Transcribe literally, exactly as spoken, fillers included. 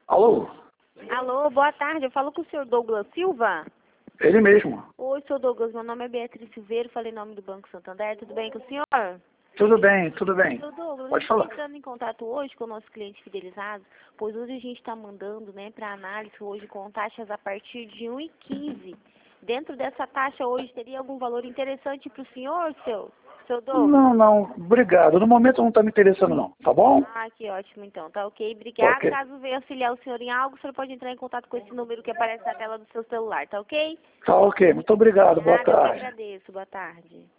Alô? Alô, boa tarde. Eu falo com o senhor Douglas Silva. Ele mesmo. Oi, senhor Douglas. Meu nome é Beatriz Silveira. Falei em nome do Banco Santander. Tudo bem com o senhor? Tudo bem, tudo bem. Senhor Douglas, Pode eu falar. estou entrando em contato hoje com o nosso cliente fidelizado, pois hoje a gente está mandando, né, para análise hoje com taxas a partir de um e quinze. Dentro dessa taxa hoje teria algum valor interessante para o senhor, seu, seu Douglas? Não, não, obrigado. No momento não está me interessando não, tá bom? Ah, que ótimo então. Tá ok? Tá Obrigada. ok. Caso venha auxiliar o senhor em algo, o senhor pode entrar em contato com esse número que aparece na tela do seu celular, tá ok? Tá ok, muito obrigado, boa Obrigada, eu que tarde. agradeço. Boa tarde.